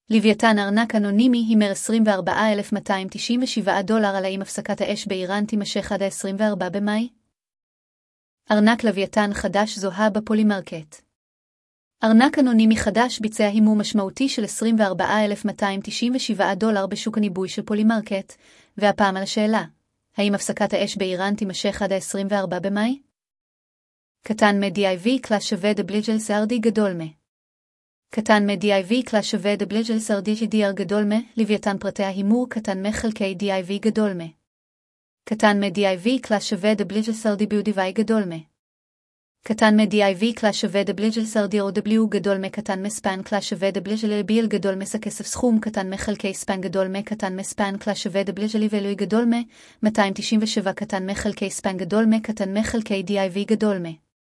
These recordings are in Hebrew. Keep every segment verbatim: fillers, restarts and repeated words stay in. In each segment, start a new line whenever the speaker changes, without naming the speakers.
לוויתן ארנק אנונימי הימר עשרים וארבעה אלף מאתיים תשעים ושבעה דולר על האם הפסקת האש באיראן תימשך עד ה-עשרים וארבעה במאי? ארנק לוויתן חדש זוהה בפולימרקט. ארנק אנונימי חדש ביצע הימור משמעותי של עשרים וארבעה אלף מאתיים תשעים ושבעה דולר בשוק הניבוי של פולימרקט, והפעם על השאלה, האם הפסקת האש באיראן תימשך עד ה-עשרים וארבעה במאי? קטן מ-די איי וי קלאס שווה דבליג'ל סרדי גדול מ. קטן מ-די איי וי קלאס שווה דבליג'ל סרדי ג'י-די-אר גדול מ, לוויתן פרטי ההימור קטן מ חלקי די איי וי גדול מ. קטן מ-די איי וי קלאס שווה דבליג'ל סרדי ביודיווי גדול מ. קטן מ-די איי וי קלאס שווה דבליג'ל סרדי או דבליו גדול מ קטן מספן קלאס שווה דבליג'ל ביל גדול מס הכסף סכום קטן מחלקי ספן גדול מ קטן מספן קלאס שווה דבליג'ל ואלוי גדול מ מאתיים תשעים ושבע קטן מחלקי ספן גדול מ קטן מחלקי די איי וי גדול מ.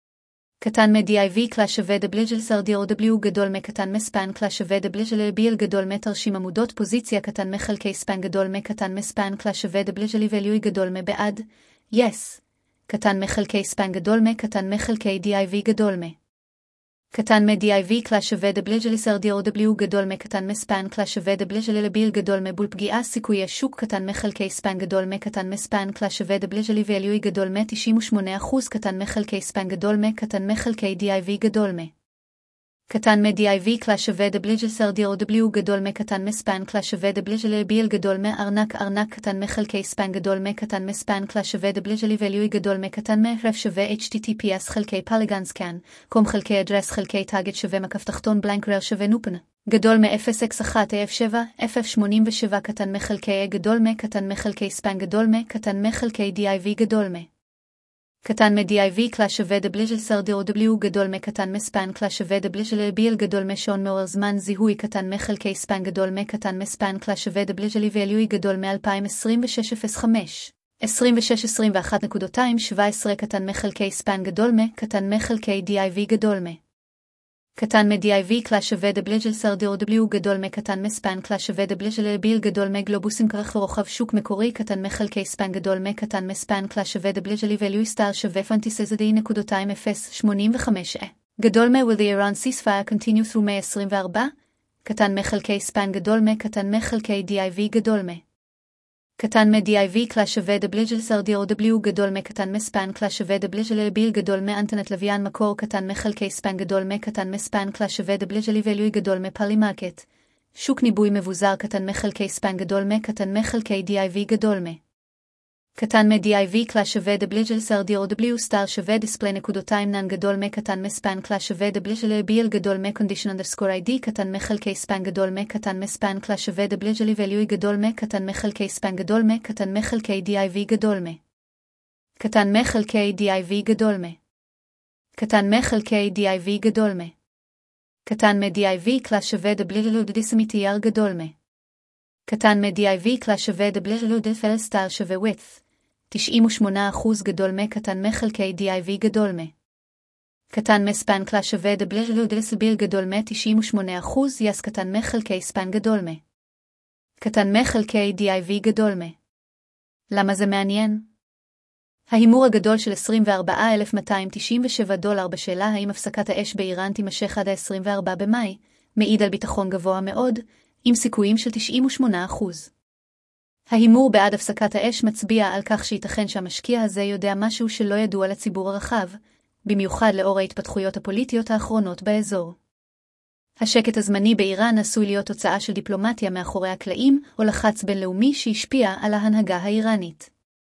קטן מ-די איי וי קלאס שווה דבליג'ל סרדי או דבליו גדול מ קטן מספן קלאס שווה דבליג'ל ביל גדול מ תרשים עמודות פוזיציה קטן מחלקי ספן גדול מ קטן מספן קלאס שווה דבליג'ל ואלוי גדול מ בעד yes קטן מחלקי ספן גדול מ קטן מחלקי די איי וי גדול מ. קטן מ-די איי וי קלאס שווה דבליג'ל סרדי או דבליו גדול מ קטן מספן קלאס שווה דבליג'ל ביל גדול מ בול פגיעה סיכוי השוק קטן מחלקי ספן גדול מ קטן מספן קלאס שווה דבליג'ל ואלוי גדול מ תשעים ושמונה אחוז קטן מחלקי ספן גדול מ קטן מחלקי די איי וי גדול מ. קטן מ-די איי וי קלאס שווה דבליג'ל סרדי או דבליו גדול מ קטן מספן קלאס שווה דבליג'ל ביל גדול מ ארנק ארנק קטן מחלקי ספן גדול מ קטן מספן קלאס שווה דבליג'ל ואלוי גדול מ קטן מ רף שווה אייץ' טי טי פי אס חלקי פלגן סקן קום חלקי אדרס חלקי טאגט שווה מקף תחתון בלנק רר שווה נופן גדול מ-אפס אקס אחת אף שבע אף אף שמונים ושבע קטן מחלקי גדול מ קטן מחלקי ספן גדול מ קטן מחלקי די איי וי גדול מ. קטן מ-די איי וי קלאס שווה דבליג'ל סרדי או דבליו גדול מ קטן מספן קלאס שווה דבליג'ל ביל גדול מ שעון מעורר זמן זיהוי קטן מחלקי ספן גדול מ קטן מספן קלאס שווה דבליג'ל ואלוי גדול מ-אלפיים עשרים ושש אפס חמש עשרים ושש עשרים ואחת שבע עשרה קטן מחלקי ספן גדול מ קטן מחלקי די איי וי גדול מ. קטן מ-די איי וי קלאס שווה דבליג'ל סרדי או דבליו גדול מ קטן מספן קלאס שווה דבליג'ל ביל גדול מ גלובוסים כרך ורוחב שוק מקורי קטן מחלקי ספן גדול מ קטן מספן קלאס שווה דבליג'ל ואלוי סטאר שווה פנטיסזדי נקודתיים אפס שמונים וחמש גדול מ will the Iran ceasefire continue through מאי עשרים וארבע קטן מחלקי ספן גדול מ קטן מחלקי די איי וי גדול מ. קטן מ-די איי וי קלאס שווה דבליג'ל סרדי או דבליו גדול מ קטן מספן קלאס שווה דבליג'ל ביל גדול מ אנטנת לוויין מקור קטן מחלקי ספן גדול מ קטן מספן קלאס שווה דבליג'ל ואלוי גדול מ פולימרקט שוק ניבוי מבוזר קטן מחלקי ספן גדול מ קטן מחלקי די איי וי גדול מ. קטן מ-די איי וי קלאס שווה דבליג'ל סרדי או דבליו סטאר שווה דיספלי נקודתיים נן גדול מ קטן מספן קלאס שווה דבליג'ל ביל גדול מ קונדישן אנדרסקור איי די קטן מחלקי ספן גדול מ קטן מספן קלאס שווה דבליג'ל ואלוי גדול מ קטן מחלקי ספן גדול מ קטן מחלקי די איי וי גדול מ. קטן מחלקי די איי וי גדול מ. קטן מחלקי די איי וי גדול מ. קטן מ-די איי וי קלאס שווה דבליג'ל דיסמיטייר גדול מ. קטן מ-די איי וי קלאס שווה דבליג'ל דפל סטאר שווה width תשעים ושמונה אחוז גדול מ קטן מחלקי די איי וי גדול מ. קטן מספן קלאס שווה דבליג'ל דסביל גדול מ תשעים ושמונה אחוז יס קטן מחלקי ספן גדול מ. קטן מחלקי די איי וי גדול מ. למה זה מעניין? ההימור הגדול של עשרים וארבעה אלף מאתיים תשעים ושבע דולר בשאלה האם הפסקת האש באיראן תימשך עד ה-עשרים וארבעה במאי מעיד על ביטחון גבוה מאוד עם סיכויים של תשעים ושמונה אחוז. ההימור בעד הפסקת האש מצביע על כך שייתכן שהמשקיע הזה יודע משהו שלא ידוע לציבור הרחב, במיוחד לאור ההתפתחויות הפוליטיות האחרונות באזור. השקט הזמני באיראן עשוי להיות תוצאה של דיפלומטיה מאחורי הקלעים או לחץ בינלאומי שהשפיע על ההנהגה האיראנית.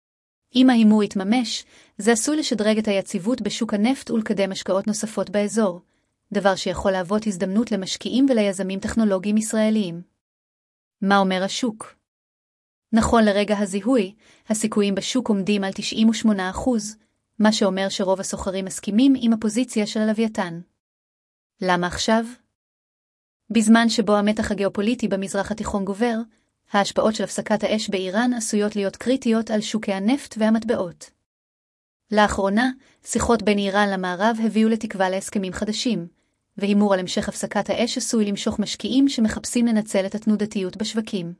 אם ההימור יתממש, זה עשוי לשדרג את היציבות בשוק הנפט ולקדם השקעות נוספות באזור, דבר שיכול להוות הזדמנות למשקיעים וליזמים טכנולוגיים ישראליים. מה אומר השוק? נכון לרגע הזיהוי, הסיכויים בשוק עומדים על תשעים ושמונה אחוז, מה שאומר שרוב הסוחרים מסכימים עם הפוזיציה של הלוויתן. למה עכשיו? בזמן שבו המתח הגיאופוליטי במזרח התיכון גובר, ההשפעות של הפסקת האש באיראן עשויות להיות קריטיות על שוקי הנפט והמטבעות. לאחרונה, שיחות בין איראן למערב הביאו לתקווה להסכמים חדשים, והימור על המשך הפסקת האש עשוי למשוך משקיעים שמחפשים לנצל את התנודתיות בשווקים.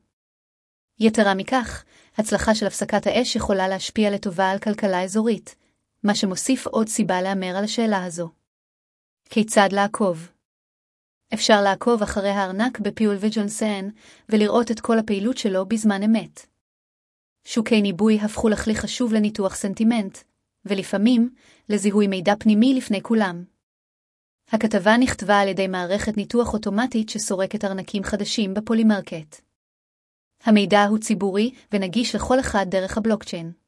יתרה מכך, הצלחה של הפסקת האש יכולה להשפיע לטובה על כלכלה אזורית, מה שמוסיף עוד סיבה לאמר על השאלה הזו. כיצד לעקוב? אפשר לעקוב אחרי הארנק בפיול וג'ונסן ולראות את כל הפעילות שלו בזמן אמת. שוקי ניבוי הפכו לכלי חשוב לניתוח סנטימנט, ולפעמים לזיהוי מידע פנימי לפני כולם. הכתבה נכתבה על ידי מערכת ניתוח אוטומטית שסורקת ארנקים חדשים בפולימרקט. המידע הוא ציבורי ונגיש לכל אחד דרך הבלוקצ'יין.